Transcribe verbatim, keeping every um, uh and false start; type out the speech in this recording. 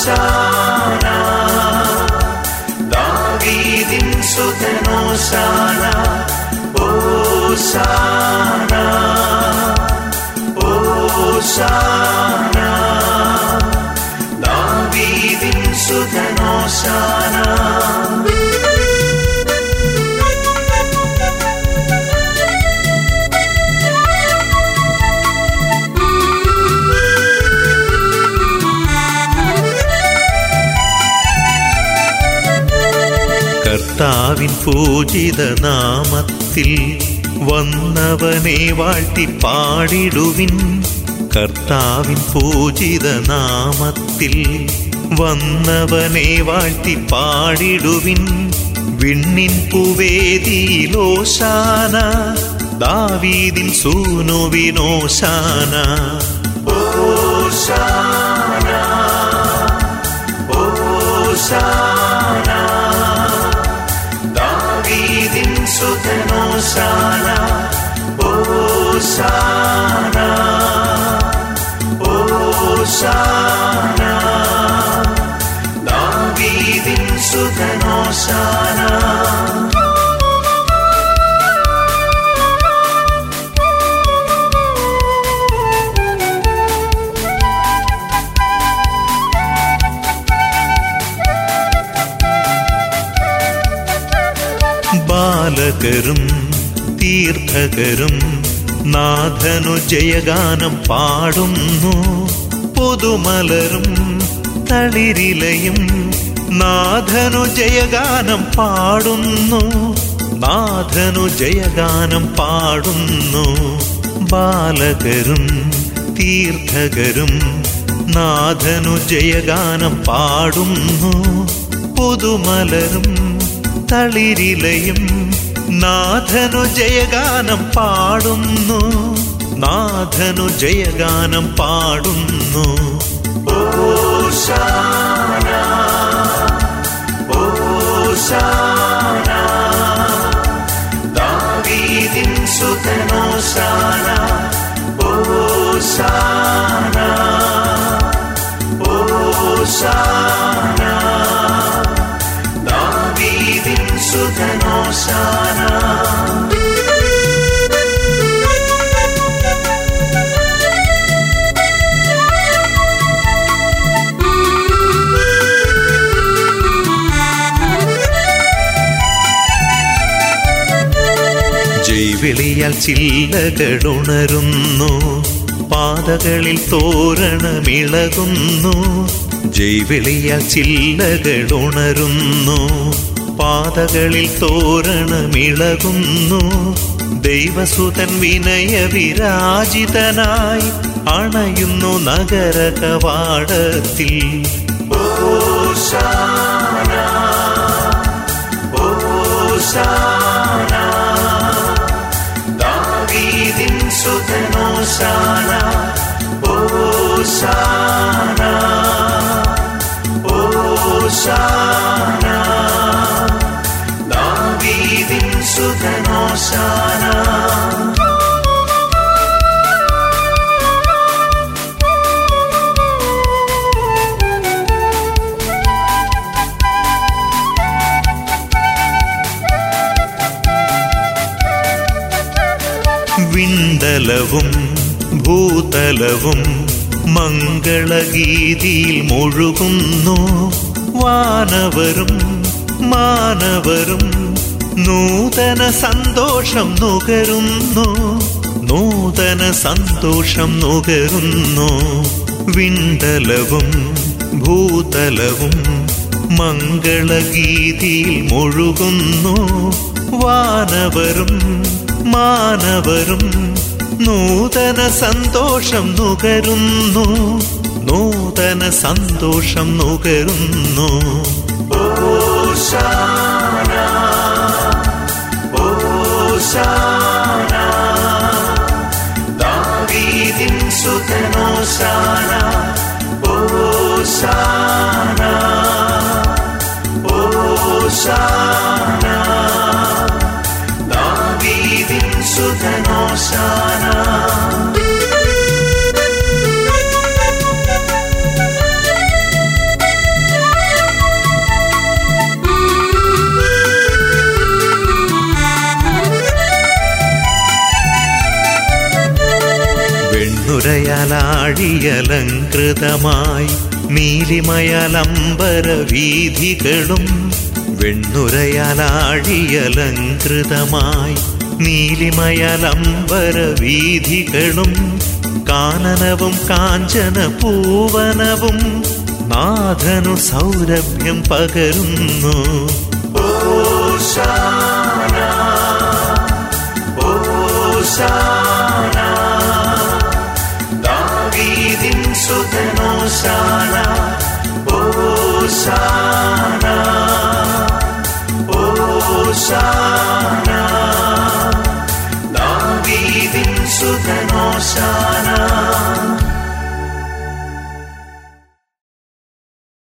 ഹോശാന ദാവീദിൻ സുതൻ ഹോശാന ഹോശാന ഹോശാന ദാവീദിൻ സുതൻ ഹോശാന. കർത്താവിൻ പൂജിത നാമത്തിൽ വന്നവനെ വാഴ്ത്തി പാടിടുവിൻ. കർത്താവിൻ പൂജിത നാമത്തിൽ വന്നവനെ വാഴ്ത്തി പാടിടുവിൻ. വിണ്ണിൻ പൂവേദിയിൽ ഹോശാന ദാവീദിൻ സൂനുവിൻ ഹോശാന. ഹോശാന ഹോശാന ദാവീദിൻ സുതൻ ഹോശാന ഹോശാന ഹോശാന ദാവീദിൻ സുതൻ ഹോശാന. ബാലകരും തീർത്ഥകരും നാഥനു ജയഗാനം പാടുന്നു. പുതുമലരും തളിരിലയും നാഥനു ജയഗാനം പാടുന്നു. നാഥനു ജയഗാനം പാടുന്നു. ബാലകരും തീർത്ഥകരും നാഥനു ജയഗാനം പാടുന്നു. പുതുമലരും തളിരിലയും നാഥനു ജയഗാനം പാടുന്നു. നാഥനു ജയഗാനം പാടുന്നു. ഹോശാന ഹോശാന ദാവീദിൻ സുതൻ ഹോശാന ഹോശാന ഹോശാന ദാവീദിൻ സുതൻ ഹോശാന. ജൈവിളിയാൽ ചില്ലകളുണരുന്നു. പാതകളിൽ തോരണമിളകുന്നു. ജൈവിളിയാൽ ചില്ലകളുണരുന്നു. പാതകളിൽ തോരണമിളകുന്നു. ദൈവസുതൻ വിനയ വിരാജിതനായി അണയുന്നു നഗര കവാടത്തിൽ. ഹോശാന ഹോശാന ദാവീദിൻ സുതൻ ഹോശാന ഹോശാന ഹോശാന ദാവീദിൻ സുതൻ ഹോശാന. വിണ്ടലവും ഭൂതലവും മംഗളഗീതിയിൽ മുഴുകുന്നു. വാനവരും മാനവരും നൂതന സന്തോഷം നുകരുന്നു. നൂതന സന്തോഷം നുകരുന്നു. വിണ്ടലവും ഭൂതലവും മംഗളഗീതിയിൽ മുഴുകുന്നു. വാനവരും മാനവരും നൂതന സന്തോഷം നുകരുന്നു. നൂതന സന്തോഷം നുകരുന്നു. ഹോശാന ഹോശാന ദാവീദിൻ സുതൻ ഹോശാന ഹോശാന ഹോശാന ദാവീദിൻ സുതൻ ഹോശാന. വെണ്ണുരയാലാഴിയലങ്കൃതമായി നീലിമയലംബര വീഥികളും വെണ്ണുരയാലാഴിയലങ്കൃതമായി നീലിമയലംബര വീഥികളും കാനനവും കാഞ്ചന പൂവനവും നാഥനു സൗരഭ്യം പകരുന്നു. ഹോശാന ഹോശാന ദാവീദിൻ സുതനോശാന ഹോശാന ഹോശാന